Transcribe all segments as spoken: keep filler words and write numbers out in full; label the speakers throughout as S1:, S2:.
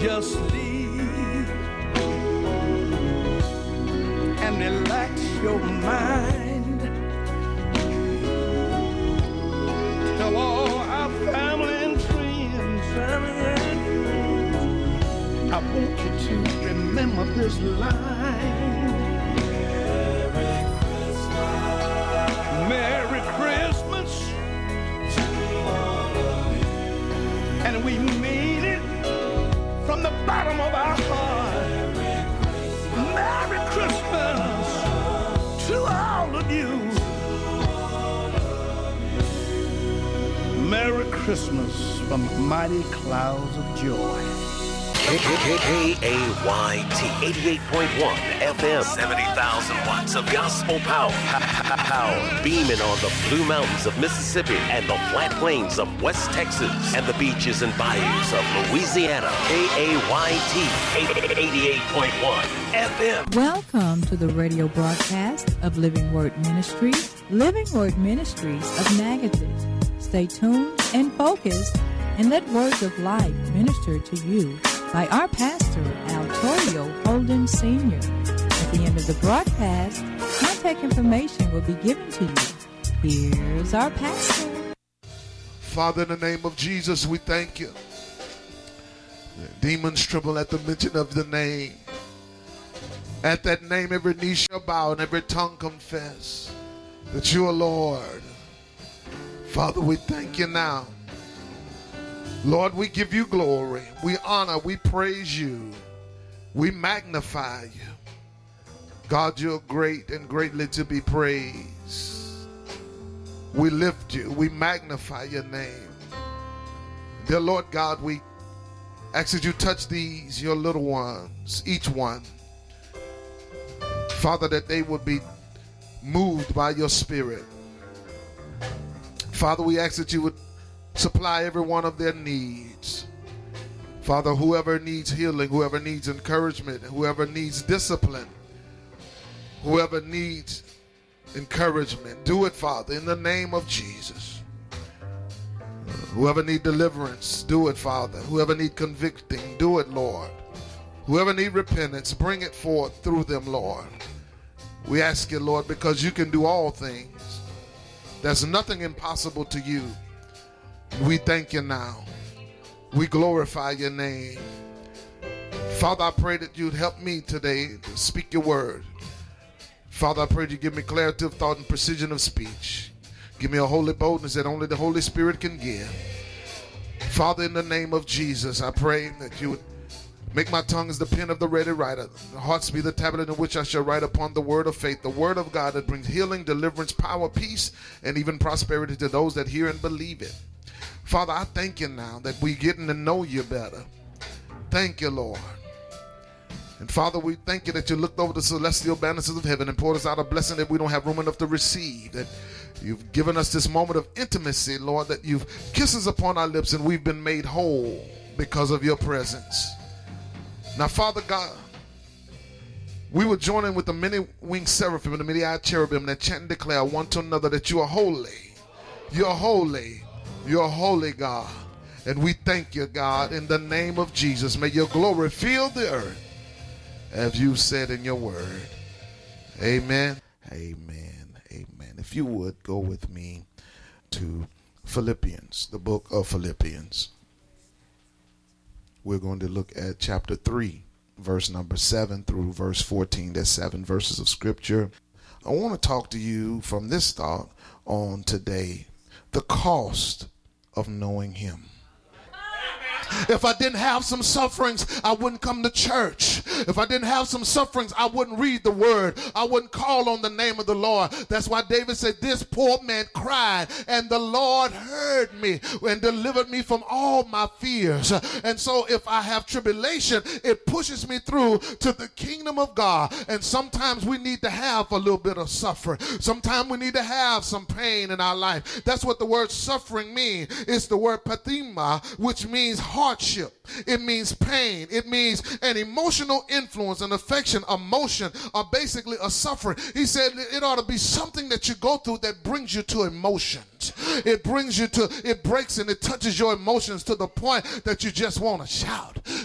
S1: just leave and relax your mind. Tell all our family and friends, family and friends, I want you to remember this line. Merry Christmas to all of you. And we mean it from the bottom of our heart. Merry Christmas to all of you. Merry Christmas from mighty clouds of joy.
S2: K A Y T eighty-eight point one F M, seventy thousand watts of gospel power. Power beaming on the Blue Mountains of Mississippi and the flat plains of West Texas and the beaches and bayous of Louisiana. K A Y T eighty-eight point one F M.
S3: Welcome to the radio broadcast of Living Word Ministries, Living Word Ministries of Natchitoches. Stay tuned and focused and let words of life minister to you by our pastor, Altorio Holden Senior At the end of the broadcast, contact information will be given to you. Here's our pastor.
S4: Father, in the name of Jesus, we thank you. Demons tremble at the mention of the name. At that name, every knee shall bow and every tongue confess that you are Lord. Father, we thank you now. Lord, we give you glory. We honor, we praise you. We magnify you. God, you're great and greatly to be praised. We lift you. We magnify your name. Dear Lord God, we ask that you touch these, your little ones, each one. Father, that they would be moved by your spirit. Father, we ask that you would supply every one of their needs. Father, whoever needs healing, whoever needs encouragement, whoever needs discipline, whoever needs encouragement, do it, Father, in the name of Jesus. Whoever needs deliverance, do it, Father. Whoever needs convicting, do it, Lord. Whoever needs repentance, bring it forth through them, Lord. We ask you, Lord, because you can do all things. There's nothing impossible to you. We thank you now. We glorify your name. Father, I pray that you'd help me today to speak your word. Father, I pray that you give me clarity of thought and precision of speech. Give me a holy boldness that only the Holy Spirit can give. Father, in the name of Jesus, I pray that you would make my tongue as the pen of the ready writer, the hearts be the tablet in which I shall write upon the word of faith, the word of God that brings healing, deliverance, power, peace, and even prosperity to those that hear and believe it. Father, I thank you now that we're getting to know you better. Thank you, Lord. And Father, we thank you that you looked over the celestial balances of heaven and poured us out a blessing that we don't have room enough to receive, that you've given us this moment of intimacy, Lord, that you've kissed us upon our lips and we've been made whole because of your presence. Now, Father God, we will join in with the many-winged seraphim and the many-eyed cherubim that chant and declare one to another that you are holy. You're holy. You're holy, God. And we thank you, God, in the name of Jesus. May your glory fill the earth as you said in your word. Amen. Amen. Amen. If you would go with me to Philippians, the book of Philippians. We're going to look at chapter three, verse number seven through verse fourteen. There's seven verses of scripture. I want to talk to you from this thought on today, the cost of knowing him. If I didn't have some sufferings, I wouldn't come to church. If I didn't have some sufferings, I wouldn't read the word. I wouldn't call on the name of the Lord. That's why David said, this poor man cried, and the Lord heard me and delivered me from all my fears. And so if I have tribulation, it pushes me through to the kingdom of God. And sometimes we need to have a little bit of suffering. Sometimes we need to have some pain in our life. That's what the word suffering means. It's the word pathema, which means hardship. It means pain. It means an emotional influence, an affection, emotion, or basically a suffering. He said it ought to be something that you go through that brings you to emotions. It brings you to, it breaks and it touches your emotions to the point that you just want to shout,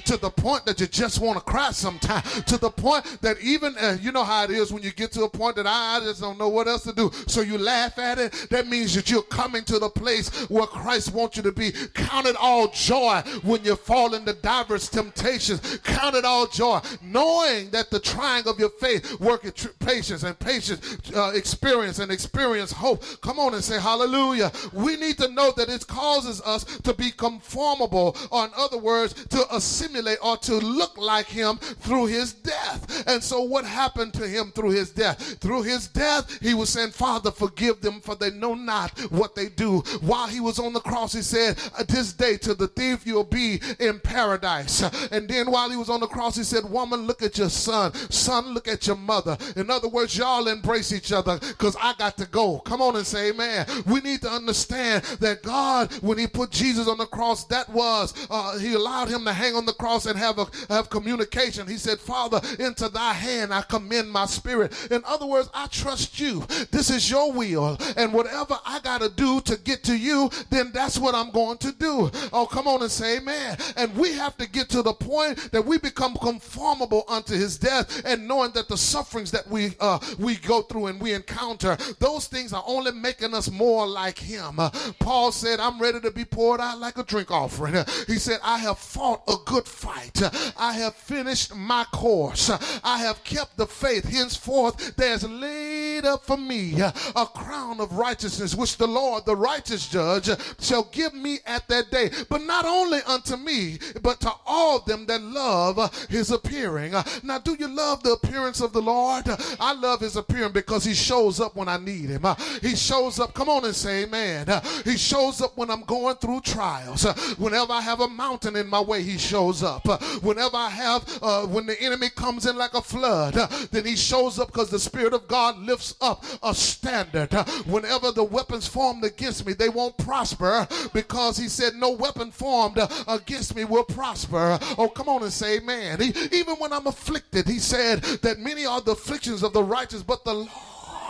S4: to the point that you just want to cry sometimes, to the point that even, uh, you know how it is when you get to a point that I just don't know what else to do, so you laugh at it. That means that you're coming to the place where Christ wants you to be. Count it all joy when you fall into diverse temptations. Count it all joy, knowing that the trying of your faith worketh tr- patience, and patience uh, experience, and experience hope. Come on and say hallelujah. We need to know that it causes us to be conformable, or in other words, to assimilate or to look like him through his death. And so what happened to him through his death? Through his death, he was saying, Father, forgive them, for they know not what they do. While he was on the cross, he said, this day to the thief you'll be in paradise. And then while he was on the cross, he said, woman, look at your son. Son, look at your mother. In other words, y'all embrace each other, because I got to go. Come on and say amen. We need to understand that God, when he put Jesus on the cross, that was, uh, he allowed him to hang on the cross and have a have communication. He said, Father, into thy hand I commend my spirit. In other words, I trust you. This is your will. And whatever I got to do to get to you, then that's what I'm going to do. Oh, come on and say amen. And we have to get to the point that we become conformable unto his death, and knowing that the sufferings that we uh, we go through and we encounter, those things are only making us more like him. Uh, Paul said, I'm ready to be poured out like a drink offering. Uh, he said, I have fought a good fight. Uh, I have finished my course. Uh, I have kept the faith. Henceforth, there's laid up for me uh, a crown of righteousness, which the Lord, the righteous judge, uh, shall give me at that day. But not only unto me, but to all them that love uh, his appearing. Uh, now, do you love the appearance of the Lord? Uh, I love his appearing because he shows up when I need him. Uh, he shows up. Come on and say amen. Uh, he shows up when I'm going through trials. Uh, whenever I have a mountain in my way, he shows up. Uh, whenever I have, uh, when the enemy comes in like a flood, uh, then he shows up, because the Spirit of God lifts up a standard. Uh, whenever the weapons formed against me, they won't prosper, because he said no weapon formed uh, against me will prosper. Oh, come on and say amen. He, even when I'm afflicted, he said that many are the afflictions of the righteous, but the Lord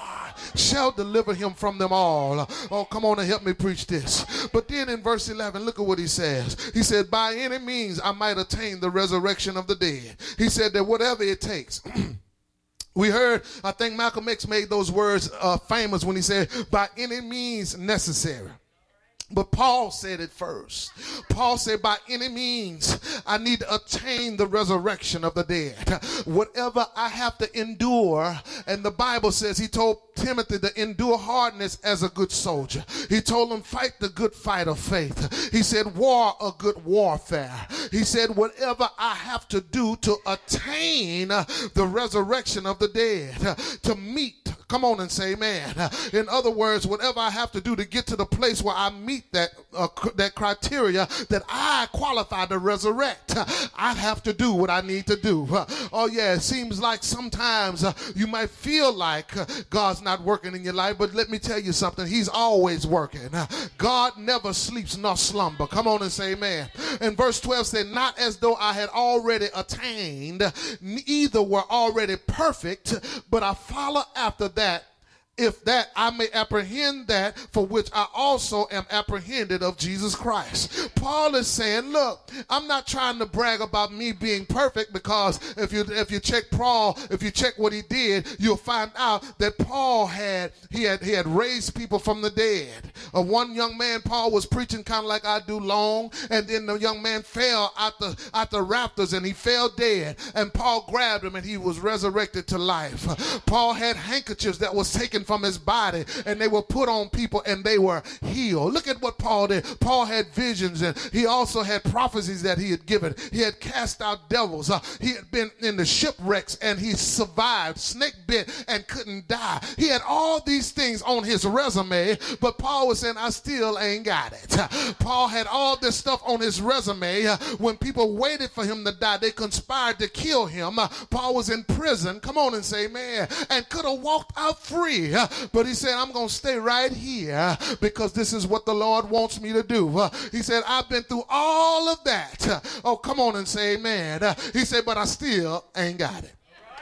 S4: shall deliver him from them all. Oh, come on and help me preach this. But then in verse eleven, look at what he says. He said, by any means I might attain the resurrection of the dead. He said that whatever it takes. We heard, I think Malcolm X made those words uh, famous when he said, by any means necessary. But Paul said it first. Paul said, by any means, I need to attain the resurrection of the dead. Whatever I have to endure, and the Bible says, he told Timothy to endure hardness as a good soldier. He told him, fight the good fight of faith. He said, war a good warfare. He said, whatever I have to do to attain the resurrection of the dead, to meet. Come on and say amen. In other words, whatever I have to do to get to the place where I meet that uh, that criteria that I qualify to resurrect, I have to do what I need to do. Oh yeah, it seems like sometimes uh, you might feel like uh, God's not working in your life, but let me tell you something. He's always working. God never sleeps nor slumber. Come on and say amen. And verse twelve said, not as though I had already attained, neither were already perfect, but I follow after that, if that I may apprehend that for which I also am apprehended of Jesus Christ. Paul is saying, look, I'm not trying to brag about me being perfect, because if you if you check Paul, if you check what he did, you'll find out that Paul had he had he had raised people from the dead. Uh, one young man, Paul was preaching kind of like I do long, and then the young man fell out the out the rafters and he fell dead. And Paul grabbed him and he was resurrected to life. Paul had handkerchiefs that was taken from his body, and they were put on people and they were healed. Look at what Paul did. Paul had visions, and he also had prophecies that he had given. He had cast out devils. Uh, he had been in the shipwrecks and he survived, snake bit, and couldn't die. He had all these things on his resume, but Paul was saying, I still ain't got it. Uh, Paul had all this stuff on his resume. Uh, when people waited for him to die, they conspired to kill him. Uh, Paul was in prison. Come on and say amen. And could have walked out free. Uh, but he said, I'm going to stay right here because this is what the Lord wants me to do. Uh, he said, I've been through all of that. Uh, oh, come on and say amen. Uh, he said, but I still ain't got it.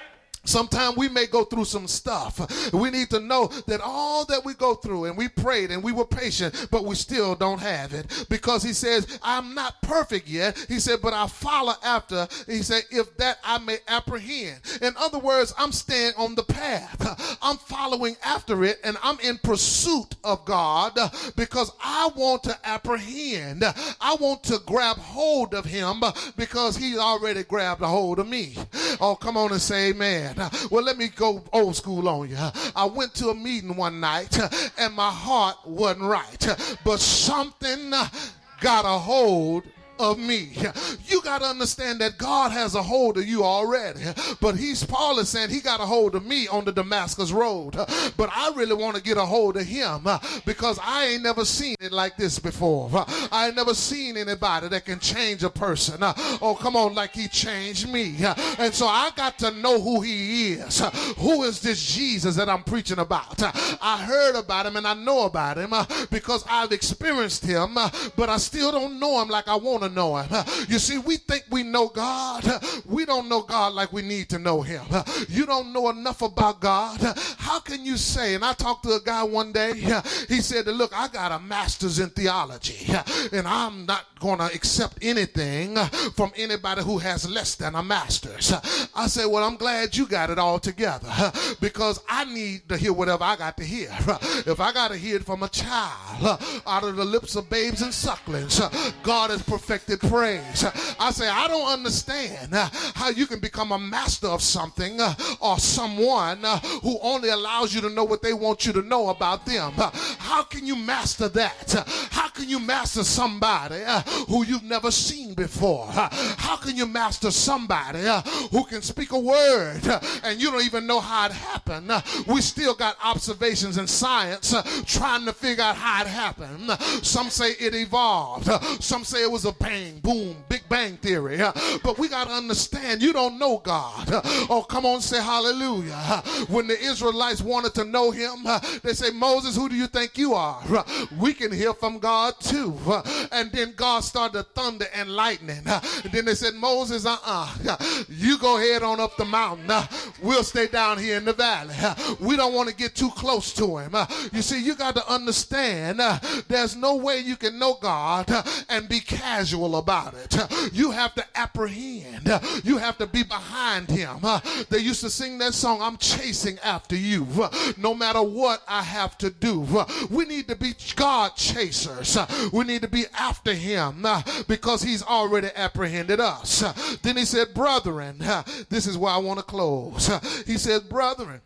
S4: Sometimes we may go through some stuff. We need to know that all that we go through, and we prayed and we were patient, but we still don't have it. Because he says, I'm not perfect yet. He said, but I follow after. He said, if that I may apprehend. In other words, I'm staying on the path. I'm following after it, and I'm in pursuit of God because I want to apprehend. I want to grab hold of him because he already grabbed a hold of me. Oh, come on and say amen. Well, let me go old school on you. I went to a meeting one night and my heart wasn't right, but something got a hold of me. You got to understand that God has a hold of you already, but he's Paul is saying he got a hold of me on the Damascus road, but I really want to get a hold of him because I ain't never seen it like this before. I ain't never seen anybody that can change a person. Oh, come on, like he changed me. And so I got to know who he is. Who is this Jesus that I'm preaching about? I heard about him and I know about him because I've experienced him, but I still don't know him like I want to know him. You see, we think we know God. We don't know God like we need to know him. You don't know enough about God. How can you say, and I talked to a guy one day, he said that, look, I got a master's in theology and I'm not going to accept anything from anybody who has less than a master's. I said, well, I'm glad you got it all together because I need to hear whatever I got to hear. If I got to hear it from a child out of the lips of babes and sucklings, God has perfected praise. I say, I don't understand how you can become a master of something or someone who only allows you to know what they want you to know about them. How can you master that? How can you master somebody who you've never seen before? How can you master somebody who can speak a word and you don't even know how it happened? We still got observations in science trying to figure out how it happened. Some say it evolved. Some say it was a bang, boom, big bang theory. But we got to understand, you don't know God. Oh, come on, say hallelujah. When the Israelites wanted to know him, they say, Moses, who do you think you are? We can hear from God too. And then God started thunder and lightning. And then they said, Moses, uh-uh, you go ahead on up the mountain. We'll stay down here in the valley. We don't want to get too close to him. You see, you got to understand there's no way you can know God and be casual about it. You have to apprehend. You have to be behind him. They used to sing that song, I'm chasing after you, no matter what I have to do. We need to be God chasers. We need to be after him because he's already apprehended us. Then he said, brethren, this is where I want to close. He said, brethren,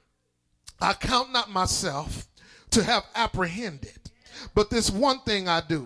S4: I count not myself to have apprehended, but this one thing I do.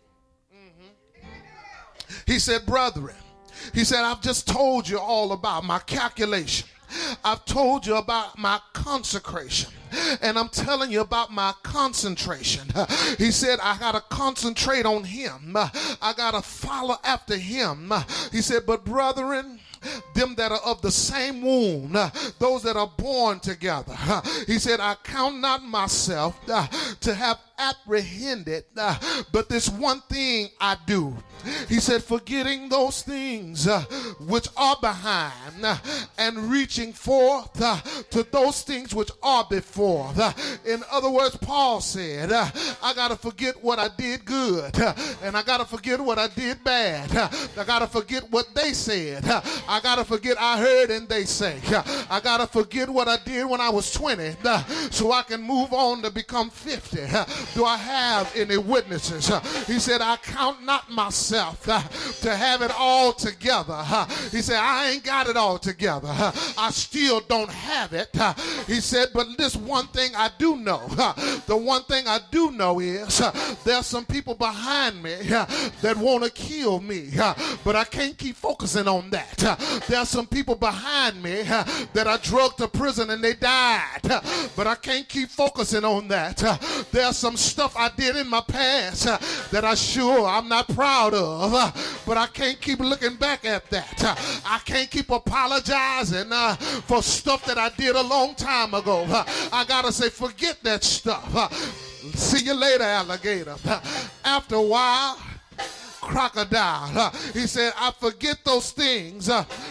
S4: He said, brethren, he said, I've just told you all about my calculation. I've told you about my consecration. And I'm telling you about my concentration. He said, I got to concentrate on him. I got to follow after him. He said, but brethren, them that are of the same womb, those that are born together. He said, I count not myself to have apprehended, but this one thing I do. He said, forgetting those things uh, which are behind uh, and reaching forth uh, to those things which are before. Uh, in other words, Paul said, uh, I got to forget what I did good uh, and I got to forget what I did bad. Uh, I got to forget what they said. Uh, I got to forget I heard and they say. Uh, I got to forget what I did when I was twenty uh, so I can move on to become fifty. Uh, do I have any witnesses? Uh, he said, I count not myself Uh, to have it all together. Uh, he said, I ain't got it all together. Uh, I still don't have it. Uh, he said, but this one thing I do know. Uh, the one thing I do know is uh, there's some people behind me uh, that want to kill me, uh, but I can't keep focusing on that. Uh, there's some people behind me uh, that I drugged to prison and they died, uh, but I can't keep focusing on that. Uh, there's some stuff I did in my past uh, that I sure I'm not proud of. Uh, but I can't keep looking back at that. Uh, I can't keep apologizing uh, for stuff that I did a long time ago. Uh, I gotta say, forget that stuff. Uh, see you later, alligator. Uh, after a while, crocodile. Uh, he said, I forget those things uh,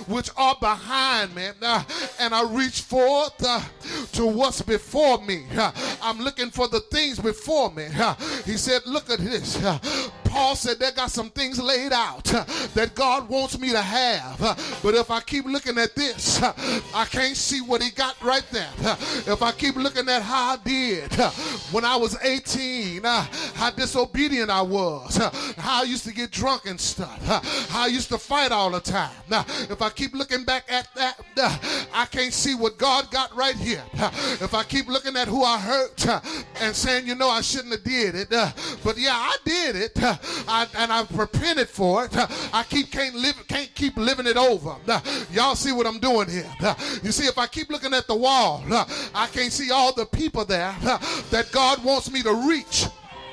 S4: which are behind me, uh, and I reach forth uh, to what's before me. Uh, I'm looking for the things before me. Uh, he said, look at this. Uh, Paul said there got some things laid out uh, that God wants me to have. Uh, but if I keep looking at this, uh, I can't see what he got right there. Uh, if I keep looking at how I did uh, when I was eighteen, uh, how disobedient I was, uh, how I used to get drunk and stuff, uh, how I used to fight all the time. Now, if I keep looking back at that, uh, I can't see what God got right here. Uh, if I keep looking at who I hurt uh, and saying, you know, I shouldn't have did it, uh, but yeah, I did it, uh, I, and I've repented for it. Uh, I keep can't live, can't keep living it over. Uh, y'all see what I'm doing here? Uh, you see, if I keep looking at the wall, uh, I can't see all the people there uh, that God wants me to reach.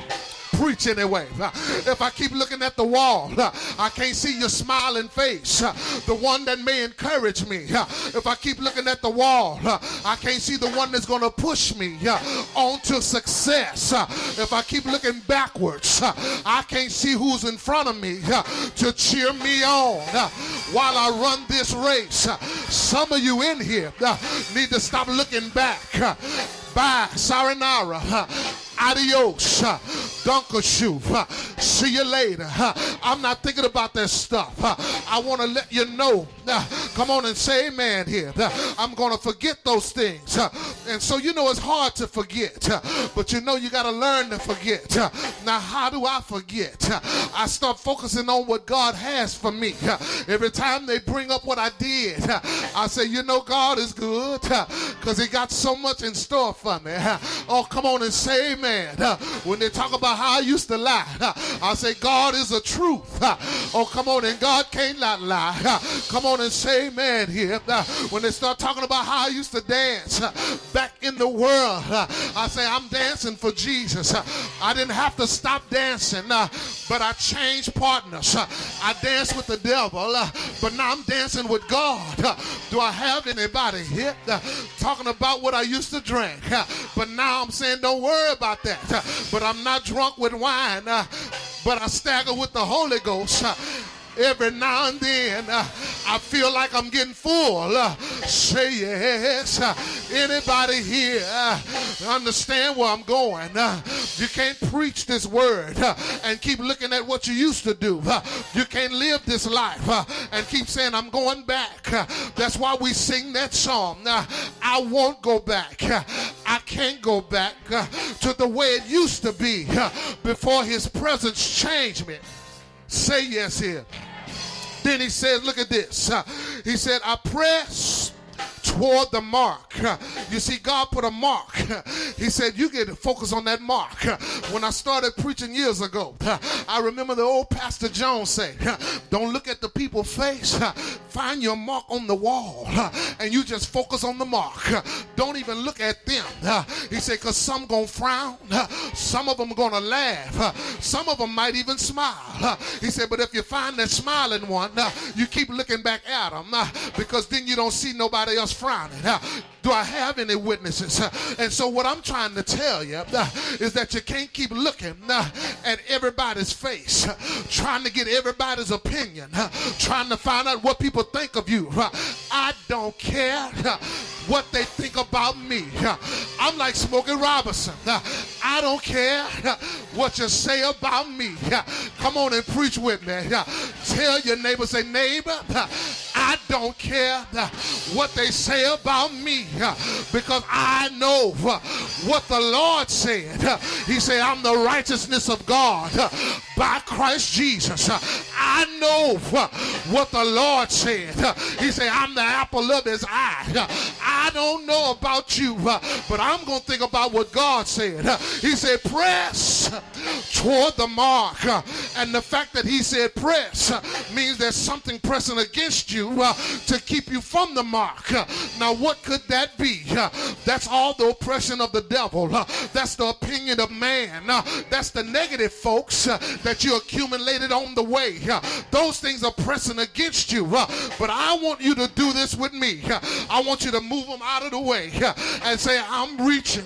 S4: Preach anyway. Uh, if I keep looking at the wall, uh, I can't see your smiling face, uh, the one that may encourage me. Uh, if I keep looking at the wall, uh, I can't see the one that's going to push me uh, on to success. Uh, if I keep looking backwards, uh, I can't see who's in front of me uh, to cheer me on uh, while I run this race. Uh, some of you in here uh, need to stop looking back. Uh, bye, sayonara. Uh, Adios, uh, Dunkashu, uh, see you later. Uh, I'm not thinking about that stuff. Uh, I want to let you know, uh, come on and say amen here. Uh, I'm going to forget those things. Uh, and so, you know, it's hard to forget, uh, but you know, you got to learn to forget. Uh, now, how do I forget? Uh, I start focusing on what God has for me. Uh, every time they bring up what I did, uh, I say, you know, God is good because uh, he got so much in store for me. Uh, oh, come on and say amen. Uh, when they talk about how I used to lie, uh, I say God is a truth. Uh, oh, come on, and God can't not lie. Uh, come on and say amen here. Uh, when they start talking about how I used to dance uh, back in the world, uh, I say I'm dancing for Jesus. Uh, I didn't have to stop dancing, uh, but I changed partners. Uh, I danced with the devil, uh, but now I'm dancing with God. Uh, do I have anybody here uh, talking about what I used to drink? Uh, but now I'm saying don't worry about that, uh, but I'm not drunk with wine, uh, but I stagger with the Holy Ghost. Uh, every now and then uh, I feel like I'm getting full. Uh, say yes. Uh, anybody here uh, understand where I'm going? Uh, you can't preach this word uh, and keep looking at what you used to do. Uh, you can't live this life uh, and keep saying I'm going back. Uh, that's why we sing that song. Uh, I won't go back. Uh, I can't go back uh, to the way it used to be uh, before his presence changed me. Say yes here. Then he said, look at this. Uh, he said, I press toward the mark. Uh, you see, God put a mark. Uh, he said, you get to focus on that mark. Uh, when I started preaching years ago, uh, I remember the old Pastor Jones say, uh, don't look at the people's face. Uh, find your mark on the wall. Uh, and you just focus on the mark. Uh, don't even look at them. Uh, he said, because some going to frown. Uh, some of them are going to laugh. Uh, some of them might even smile. Uh, he said, but if you find that smiling one, uh, you keep looking back at them uh, because then you don't see nobody else frowning. Uh, do I have any witnesses? Uh, and so what I'm trying to tell you uh, is that you can't keep looking uh, at everybody's face, uh, trying to get everybody's opinion, uh, trying to find out what people think of you. Uh, I don't care uh, what they think about me. Uh, I'm like Smokey Robinson. Uh, I don't care uh, what you say about me. Uh, come on and preach with me. Uh, tell your neighbor, say, neighbor, uh, I don't care uh, what they say about me uh, because I know uh, what the Lord said. Uh, he said, I'm the righteousness of God uh, by Christ Jesus. Uh, I know uh, what the Lord said. Uh, he said, I'm the apple of his eye. Uh, I don't know about you, uh, but I'm going to think about what God said. Uh, he said, press toward the mark. Uh, and the fact that he said press uh, means there's something pressing against you uh, to keep you from the mark. Uh, now, what could that be? Uh, that's all the oppression of the devil. Uh, that's the opinion of man. Uh, that's the negative folks uh, that you accumulated on the way. Uh, those things are pressing against you. Uh, but I want you to do this with me. Uh, I want you to move them out of the way uh, and say, I'm reaching.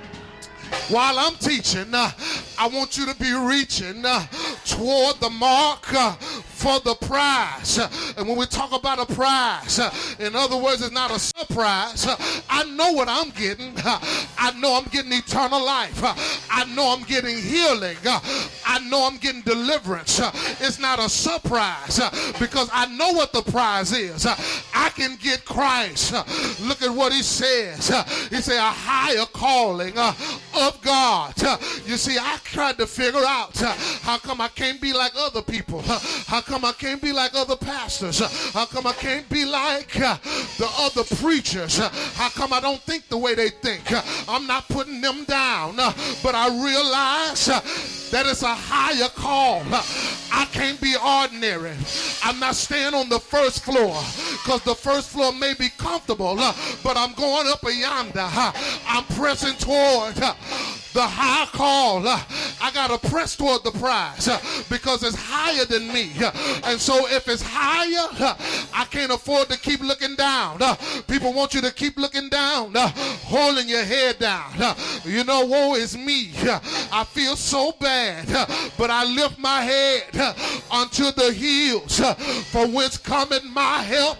S4: While I'm teaching, uh, I want you to be reaching uh, toward the mark uh, for the prize. And when we talk about a prize, in other words, it's not a surprise. I know what I'm getting. I know I'm getting eternal life. I know I'm getting healing. I know I'm getting deliverance. It's not a surprise because I know what the prize is. I can get Christ. Look at what he says. He said a higher calling of God. You see, I tried to figure out how come I can't be like other people. How come I can't be like other pastors? How come I can't be like the other preachers? How come I don't think the way they think? I'm not putting them down, but I realize that it's a higher call. I can't be ordinary. I'm not staying on the first floor because the first floor may be comfortable, but I'm going up yonder. I'm pressing toward the high call. I got to press toward the prize because it's higher than me. And so if it's higher, I can't afford to keep looking down. People want you to keep looking down, holding your head down. You know, woe is me. I feel so bad, but I lift my head unto the hills, for whence cometh my help.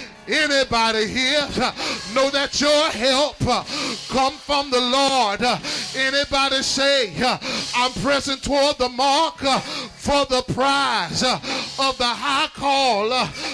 S4: Anybody here know that your help come from the Lord? Anybody say, I'm pressing toward the mark for the prize of the high call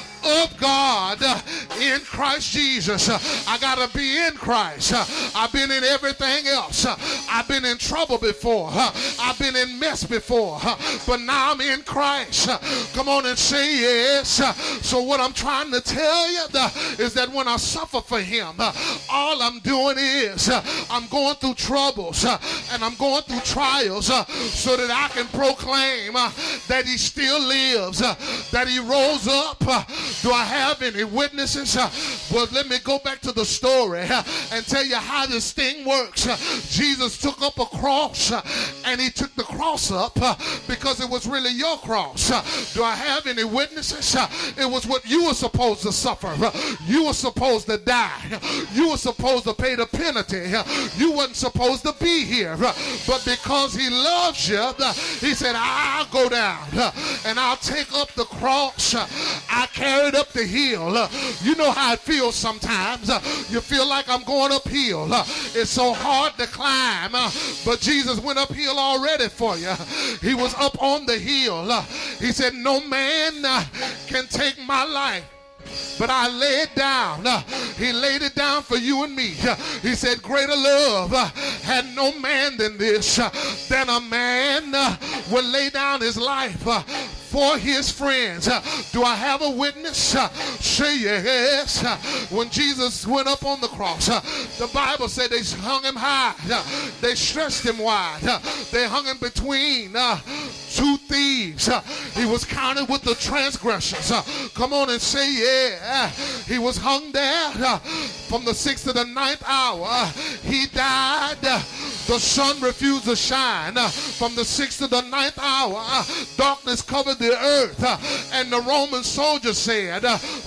S4: of God in Christ Jesus. I gotta be in Christ. I've been in everything else. I've been in trouble before. I've been in mess before, but now I'm in Christ. Come on and say yes. So what I'm trying to tell you is that when I suffer for him, all I'm doing is I'm going through troubles and I'm going through trials so that I can proclaim that he still lives, that he rose up. Do I have any witnesses? Well, let me go back to the story and tell you how this thing works. Jesus took up a cross, and he took the cross up because it was really your cross. Do I have any witnesses? It was what you were supposed to suffer. You were supposed to die. You were supposed to pay the penalty. You wasn't supposed to be here. But because he loves you, he said, I'll go down and I'll take up the cross. I carried up the hill. You know how it feels sometimes. You feel like I'm going uphill. It's so hard to climb, but Jesus went uphill already for you. He was up on the hill. He said, no man can take my life, but I lay it down. He laid it down for you and me. He said, greater love had no man than this, than a man will lay down his life for his friends. Do I have a witness? Say yes. When Jesus went up on the cross, the Bible said they hung him high. They stretched him wide. They hung him between two thieves. He was counted with the transgressors. Come on and say yeah. He was hung there from the sixth to the ninth hour. He died. The sun refused to shine. From the sixth to the ninth hour, darkness covered the earth. And the Roman soldier said,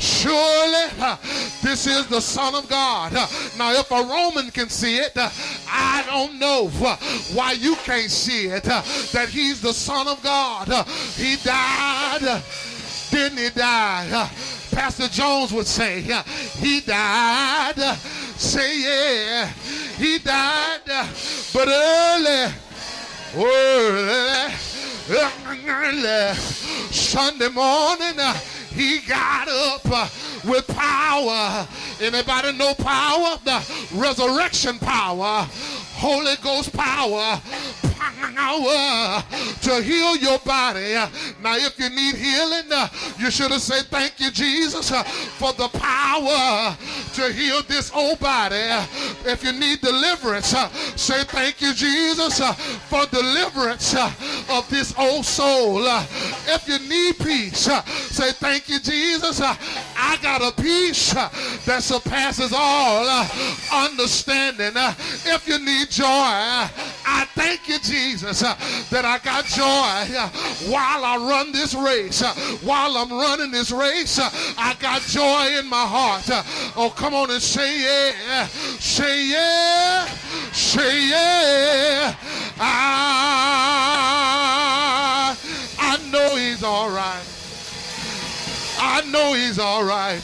S4: surely this is the Son of God. Now, if a Roman can see it, I don't know why you can't see it, that he's the Son of God. He died. Didn't he die? Pastor Jones would say, he died. Say yeah, he died. But early, early, early Sunday morning, he got up with power. Anybody know power? The resurrection power. Holy Ghost power. Power to heal your body. Now, if you need healing, you should have said, thank you, Jesus, for the power to heal this old body. If you need deliverance, say, thank you, Jesus, for deliverance of this old soul. If you need peace, say, thank you, Jesus, I got a peace that surpasses all understanding. If you need joy, I thank you, Jesus, that I got joy while I run this race. While I'm running this race, I got joy in my heart. Oh, come on and say yeah. Say yeah. Say yeah. I, I know he's all right. know he's all right.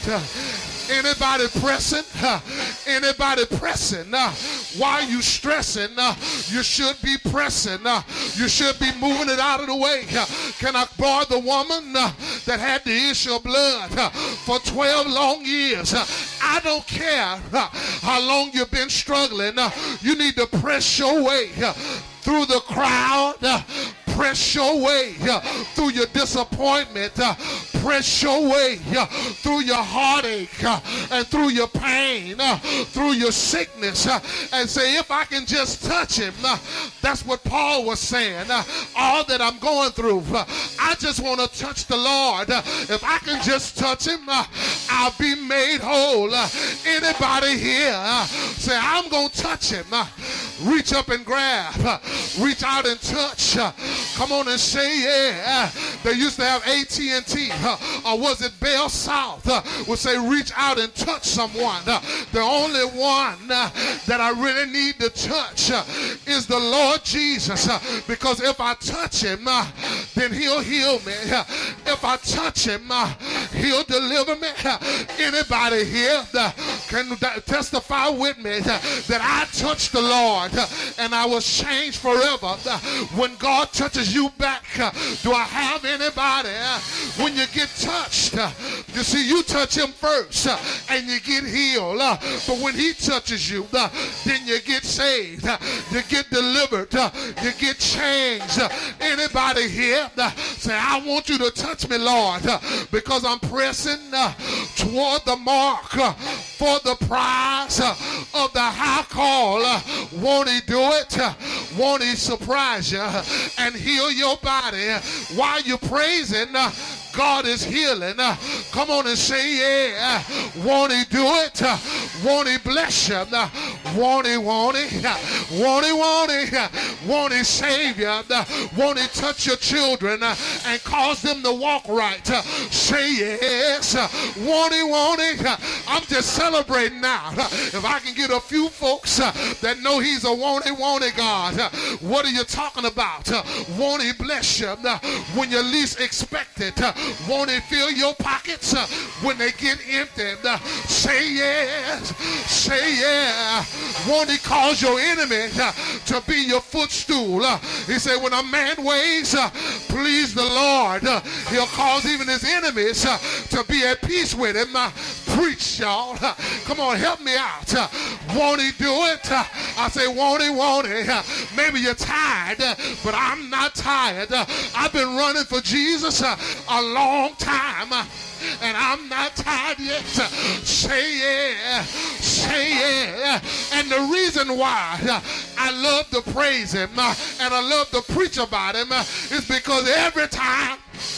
S4: Anybody pressing? Uh, anybody pressing? Uh, why are you stressing? Uh, you should be pressing. Uh, you should be moving it out of the way. Uh, can I borrow the woman uh, that had the issue of blood uh, for twelve long years? Uh, I don't care uh, how long you've been struggling. Uh, you need to press your way uh, through the crowd. Uh, Press your way uh, through your disappointment. Uh, press your way uh, through your heartache uh, and through your pain, uh, through your sickness, uh, and say, if I can just touch him. Uh, that's what Paul was saying. Uh, all that I'm going through, uh, I just want to touch the Lord. Uh, if I can just touch him, uh, I'll be made whole. Uh, anybody here uh, say, I'm going to touch him. Uh, reach up and grab. Uh, reach out and touch. Uh, Come on and say, yeah. They used to have A T and T, uh, or was it Bell South, uh, would say, reach out and touch someone. Uh, the only one uh, that I really need to touch uh, is the Lord Jesus, uh, because if I touch him, uh, then he'll heal me. Uh, if I touch him, uh, he'll deliver me. Uh, anybody here uh, can testify with me uh, that I touched the Lord uh, and I was changed forever. Uh, when God touches you back, uh, do I have anybody? Uh, when you get touched, uh, you see, you touch him first uh, and you get healed. Uh, but when he touches you, uh, then you get saved. Uh, you get delivered. Uh, you get changed. Uh, anybody here uh, say, I want you to touch me, Lord, uh, because I'm pressing uh, toward the mark uh, for the prize uh, of the high call. Uh, won't he do it? Uh, won't he surprise you uh, and heal your body? Uh, while you're praising, uh, God is healing. Uh, come on and say, yeah. Uh, won't he do it? Uh, won't he bless you? Uh, won't he, won't he? Uh, won't he, won't he? Uh, won't he save you? Uh, won't he touch your children uh, and cause them to walk right? Uh, say yes. Uh, won't he, won't he? Uh, I'm just celebrating now. Uh, if I can get a few folks uh, that know he's a won't he, won't he God. Uh, what are you talking about? Uh, won't he bless you uh, when you least expect it? Uh, Won't he fill your pockets uh, when they get empty? Uh, say yes, say yeah. Won't he cause your enemy uh, to be your footstool? Uh, he said, when a man ways, uh, please the Lord, uh, he'll cause even his enemies uh, to be at peace with him. Uh, preach, y'all. Uh, come on, help me out. Uh, won't he do it? Uh, I say, won't he, won't he? Uh, maybe you're tired, uh, but I'm not tired. Uh, I've been running for Jesus uh, a long time, uh, and I'm not tired yet. Uh, say yeah, say yeah. And the reason why uh, I love to praise him uh, and I love to preach about him uh, is because every time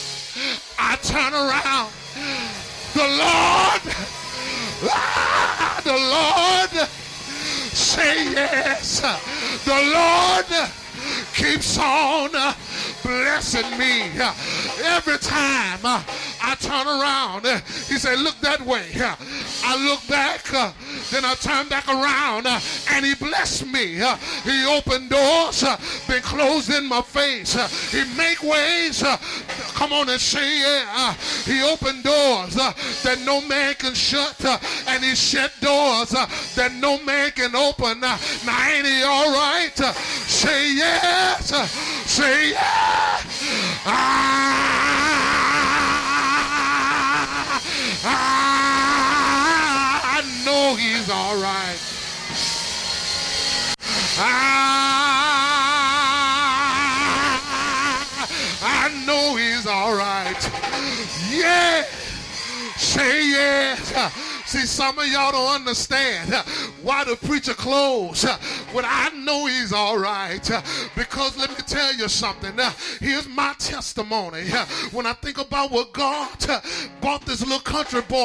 S4: I turn around, the Lord, ah, the Lord, say yes. The Lord keeps on uh, blessing me. Uh, every time uh, I turn around, uh, he said, look that way. Uh, I look back, uh, then I turn back around, uh, and he blessed me. Uh, he opened doors, uh, been closed in my face. Uh, he make ways. Uh, come on and say, yeah. Uh, he opened doors uh, that no man can shut, uh, and he shut doors uh, that no man can open. Uh, now ain't he all right? Uh, say yes. Uh, say yeah. Ah, ah, I know he's all right. Ah, I know he's all right. Yeah. Say yes. See, some of y'all don't understand why the preacher closed when I know he's all right. Because let me tell you something. Here's my testimony. When I think about what God brought this little country boy